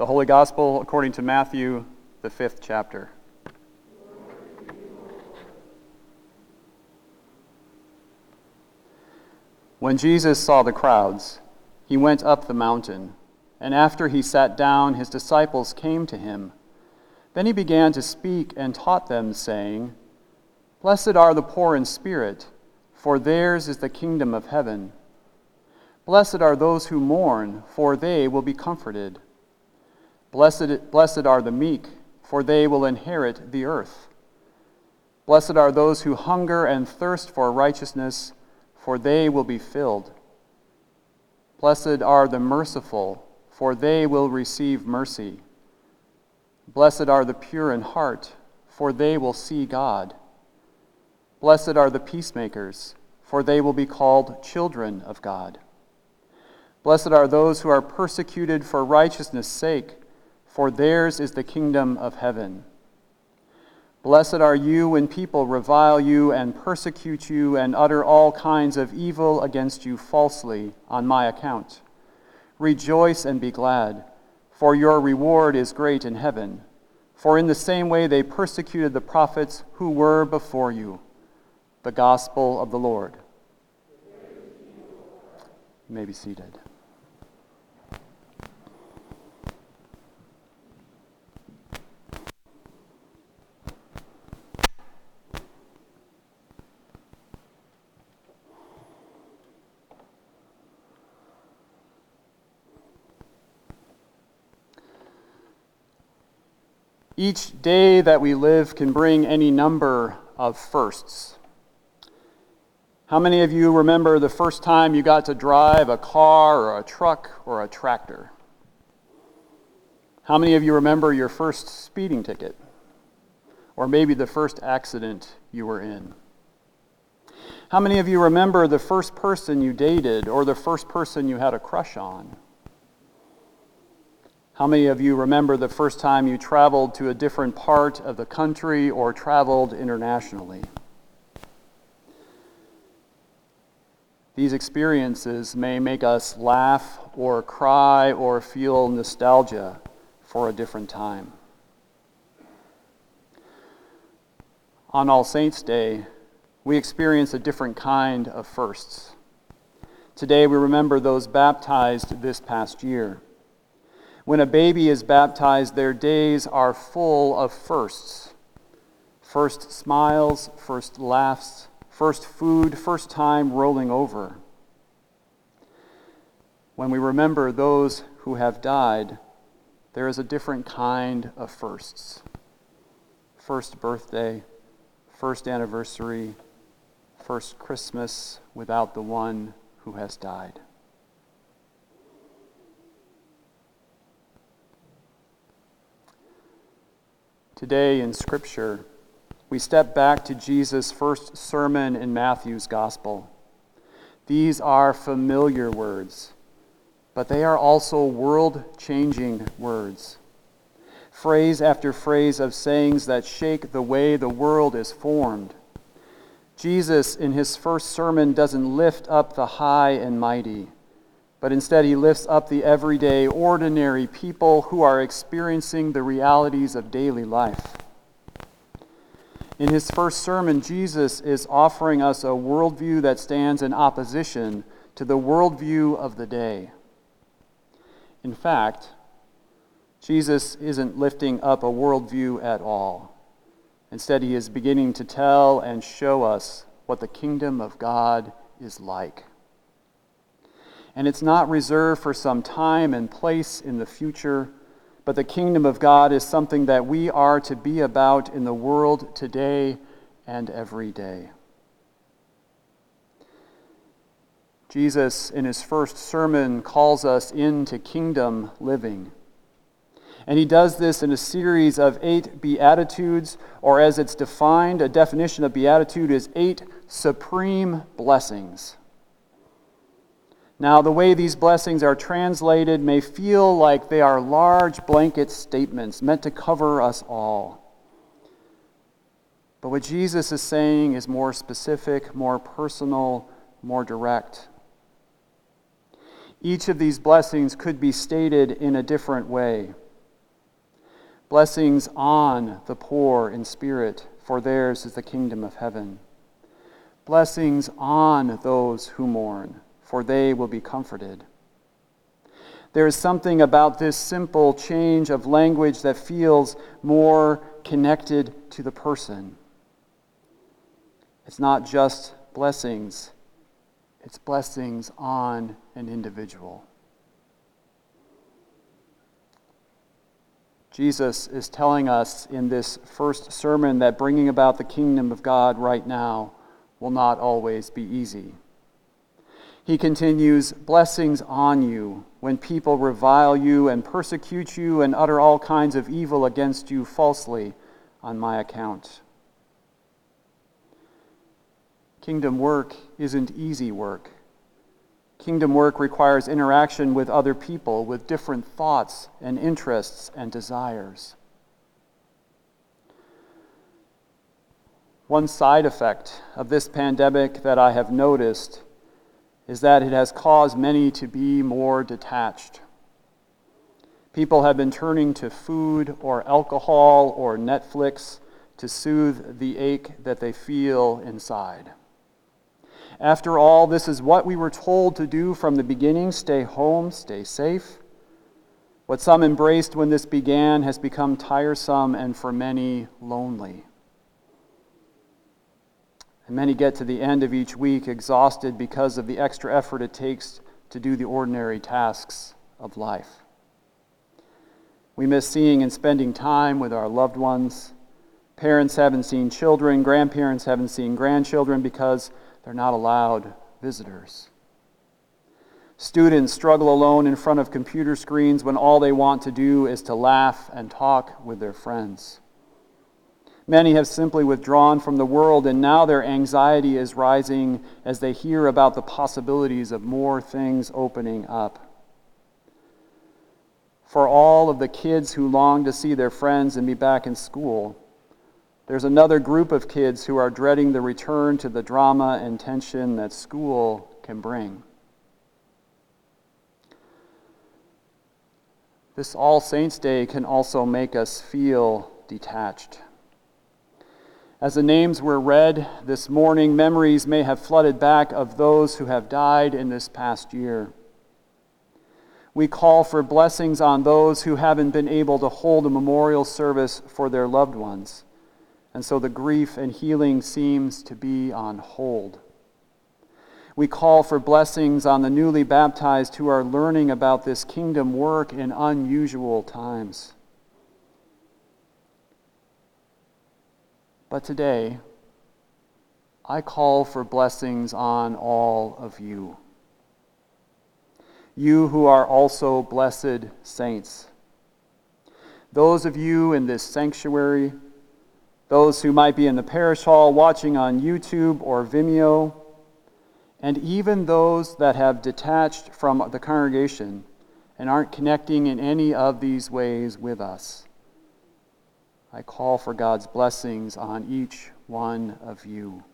The Holy Gospel according to Matthew, the 5th chapter. When Jesus saw the crowds, he went up the mountain, and after he sat down, his disciples came to him. Then he began to speak and taught them, saying, "Blessed are the poor in spirit, for theirs is the kingdom of heaven. Blessed are those who mourn, for they will be comforted. Blessed are the meek, for they will inherit the earth. Blessed are those who hunger and thirst for righteousness, for they will be filled. Blessed are the merciful, for they will receive mercy. Blessed are the pure in heart, for they will see God. Blessed are the peacemakers, for they will be called children of God. Blessed are those who are persecuted for righteousness' sake, for theirs is the kingdom of heaven. Blessed are you when people revile you and persecute you and utter all kinds of evil against you falsely on my account. Rejoice and be glad, for your reward is great in heaven. For in the same way they persecuted the prophets who were before you." The Gospel of the Lord. You may be seated. Each day that we live can bring any number of firsts. How many of you remember the first time you got to drive a car or a truck or a tractor? How many of you remember your first speeding ticket? Or maybe the first accident you were in? How many of you remember the first person you dated or the first person you had a crush on? How many of you remember the first time you traveled to a different part of the country or traveled internationally? These experiences may make us laugh or cry or feel nostalgia for a different time. On All Saints' Day, we experience a different kind of firsts. Today we remember those baptized this past year. When a baby is baptized, their days are full of firsts. First smiles, first laughs, first food, first time rolling over. When we remember those who have died, there is a different kind of firsts. First birthday, first anniversary, first Christmas without the one who has died. Today in Scripture, we step back to Jesus' first sermon in Matthew's Gospel. These are familiar words, but they are also world-changing words. Phrase after phrase of sayings that shake the way the world is formed. Jesus, in his first sermon, doesn't lift up the high and mighty, but instead he lifts up the everyday, ordinary people who are experiencing the realities of daily life. In his first sermon, Jesus is offering us a worldview that stands in opposition to the worldview of the day. In fact, Jesus isn't lifting up a worldview at all. Instead, he is beginning to tell and show us what the kingdom of God is like. And it's not reserved for some time and place in the future, but the kingdom of God is something that we are to be about in the world today and every day. Jesus, in his first sermon, calls us into kingdom living. And he does this in a series of 8 Beatitudes, or as it's defined, a definition of Beatitude is 8 supreme blessings. Now, the way these blessings are translated may feel like they are large blanket statements meant to cover us all. But what Jesus is saying is more specific, more personal, more direct. Each of these blessings could be stated in a different way. Blessings on the poor in spirit, for theirs is the kingdom of heaven. Blessings on those who mourn, for they will be comforted. There is something about this simple change of language that feels more connected to the person. It's not just blessings, it's blessings on an individual. Jesus is telling us in this first sermon that bringing about the kingdom of God right now will not always be easy. He continues, blessings on you when people revile you and persecute you and utter all kinds of evil against you falsely on my account. Kingdom work isn't easy work. Kingdom work requires interaction with other people with different thoughts and interests and desires. One side effect of this pandemic that I have noticed is that it has caused many to be more detached. People have been turning to food or alcohol or Netflix to soothe the ache that they feel inside. After all, this is what we were told to do from the beginning: stay home, stay safe. What some embraced when this began has become tiresome and for many lonely. And many get to the end of each week exhausted because of the extra effort it takes to do the ordinary tasks of life. We miss seeing and spending time with our loved ones. Parents haven't seen children, grandparents haven't seen grandchildren because they're not allowed visitors. Students struggle alone in front of computer screens when all they want to do is to laugh and talk with their friends. Many have simply withdrawn from the world, and now their anxiety is rising as they hear about the possibilities of more things opening up. For all of the kids who long to see their friends and be back in school, there's another group of kids who are dreading the return to the drama and tension that school can bring. This All Saints' Day can also make us feel detached. As the names were read this morning, memories may have flooded back of those who have died in this past year. We call for blessings on those who haven't been able to hold a memorial service for their loved ones. And so the grief and healing seems to be on hold. We call for blessings on the newly baptized who are learning about this kingdom work in unusual times. But today, I call for blessings on all of you. You who are also blessed saints. Those of you in this sanctuary, those who might be in the parish hall watching on YouTube or Vimeo, and even those that have detached from the congregation and aren't connecting in any of these ways with us. I call for God's blessings on each one of you.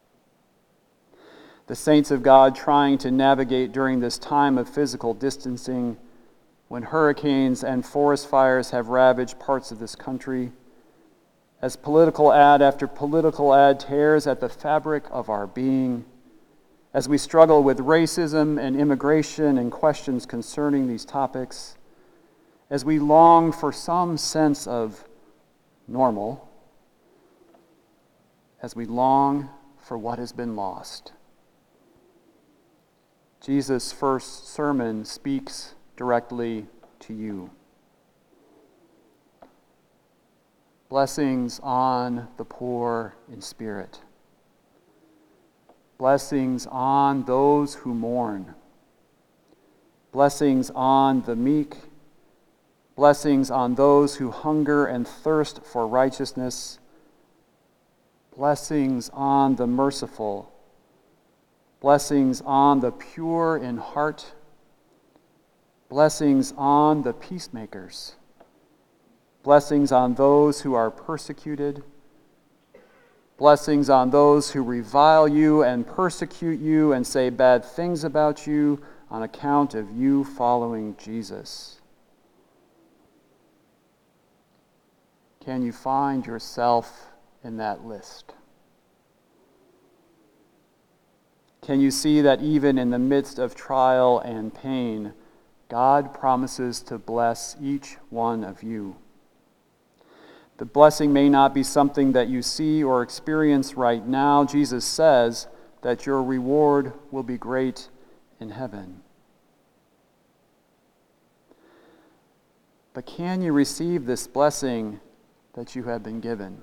The saints of God trying to navigate during this time of physical distancing, when hurricanes and forest fires have ravaged parts of this country, as political ad after political ad tears at the fabric of our being, as we struggle with racism and immigration and questions concerning these topics, as we long for some sense of normal, as we long for what has been lost. Jesus' first sermon speaks directly to you. Blessings on the poor in spirit. Blessings on those who mourn. Blessings on the meek. Blessings on those who hunger and thirst for righteousness. Blessings on the merciful. Blessings on the pure in heart. Blessings on the peacemakers. Blessings on those who are persecuted. Blessings on those who revile you and persecute you and say bad things about you on account of you following Jesus. Can you find yourself in that list? Can you see that even in the midst of trial and pain, God promises to bless each one of you? The blessing may not be something that you see or experience right now. Jesus says that your reward will be great in heaven. But can you receive this blessing that you have been given?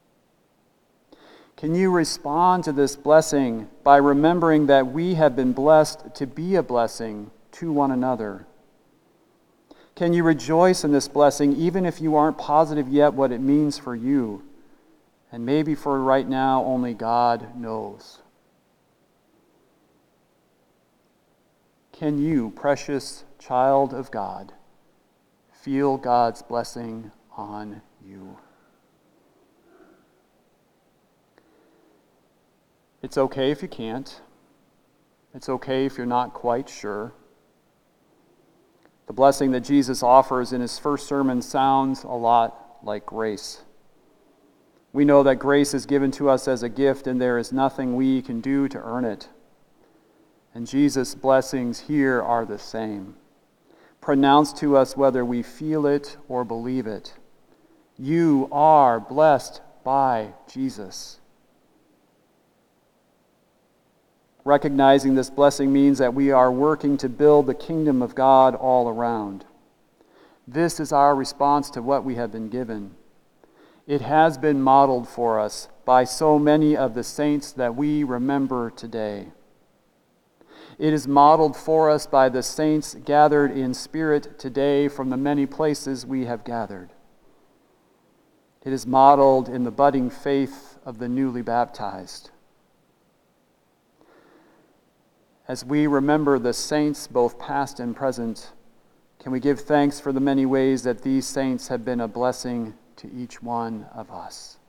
Can you respond to this blessing by remembering that we have been blessed to be a blessing to one another? Can you rejoice in this blessing even if you aren't positive yet what it means for you? And maybe for right now, only God knows. Can you, precious child of God, feel God's blessing on you? It's okay if you can't. It's okay if you're not quite sure. The blessing that Jesus offers in his first sermon sounds a lot like grace. We know that grace is given to us as a gift, and there is nothing we can do to earn it. And Jesus' blessings here are the same, pronounced to us whether we feel it or believe it. You are blessed by Jesus. Recognizing this blessing means that we are working to build the kingdom of God all around. This is our response to what we have been given. It has been modeled for us by so many of the saints that we remember today. It is modeled for us by the saints gathered in spirit today from the many places we have gathered. It is modeled in the budding faith of the newly baptized. As we remember the saints, both past and present, can we give thanks for the many ways that these saints have been a blessing to each one of us?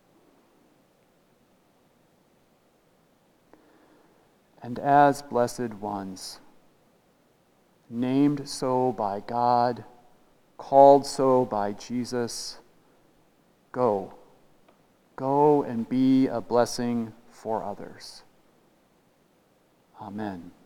And as blessed ones, named so by God, called so by Jesus, go and be a blessing for others. Amen.